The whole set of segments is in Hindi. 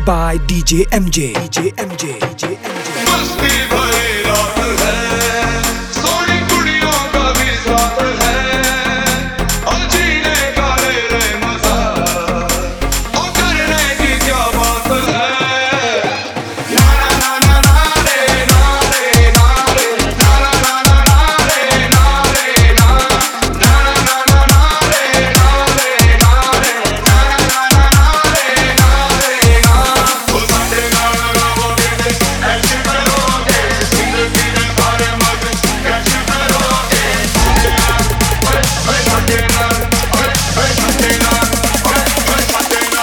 by DJ MJ. DJ MJ. DJ MJ. मस्ती भरी रात है, सोनी कुड़ियों का भी साथ है, और जीने का ले ले मजा, और करने की क्या बात है। ना ना ना ना ना रे ना रे ना रे ना ना ना ना ना रे ना रे ना ना ना ना ना रे ना रे ना रे ना ना ना ना रे ना रे ना। वो साथे गाना गाओगे ऐसे करोगे, जिंदगी में सारे मजे कैसे करोगे। ओए ओए साथे ना, ओए ओए साथे ना, ओए ओए साथे ना।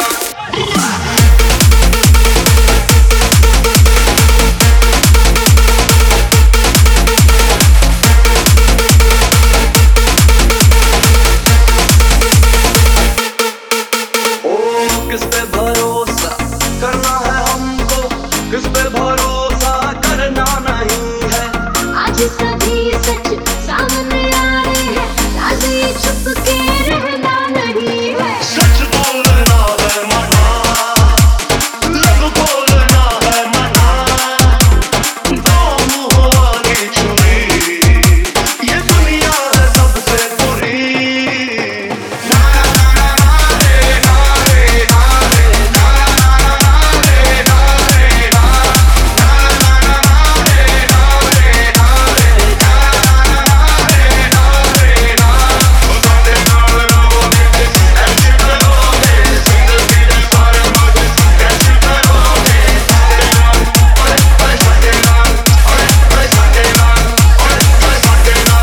ओ किस पे भरोसा करना है हमको, किस पे भरोसा करना नहीं है। आज सभी सच सामने आए हैं, राज ये छुप के रहना नहीं है। सच बोलना है मना, लब बोलना है मना, दो मुँह वाली छुरी, ये दुनिया है सबसे बुरी। ना ना ना ना ना रे ना रे ना रे ना ना ना ना रे ना रे ना ना ना ना ना रे ना रे ना रे ना ना ना ना रे ना रे ना। वो साथे गाना गाओगे ऐसे करोगे, जिंदगी में सारे मजे कैसे करोगे। साथे ना, ओए ओए साथे ना, ओए ओए साथे ना, ओए ओए साथे ना।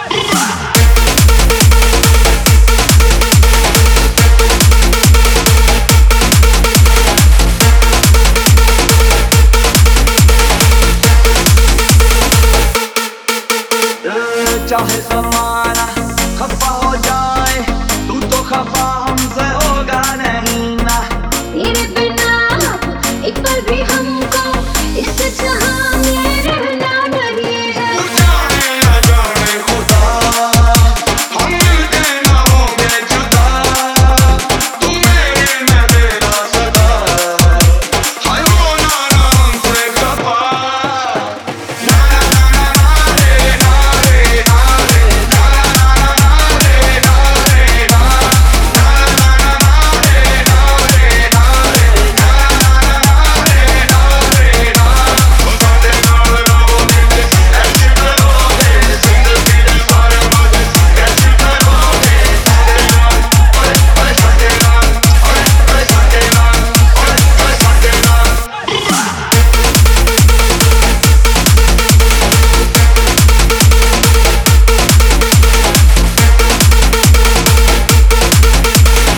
चाहे ज़माना खफा हो जाए, तू तो खफा हमसे होगा नहीं ना। तेरे बिना एक पल भी हमको इस जहां में रहना नहीं है। जाने न जाने खुदा, हम मिलके न होंगे जुदा, तू मेरे मैं तेरा सदा, हाय होना ना हमसे खफा। ना ना ना ना ना रे ना रे ना रे ना ना ना ना रे ना रे ना ना ना ना ना रे ना रे ना रे ना ना ना ना रे ना रे ना। वो साथे गाना गाओगे ऐसे करोगे, जिंदगी में सारे मजे कैसे करोगे। साथे ना, ओए ओए साथे ना, ओए ओए साथे ना, ओए ओए साथे ना।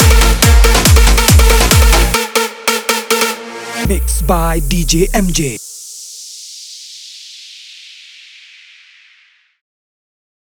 Mixed by DJ MJ.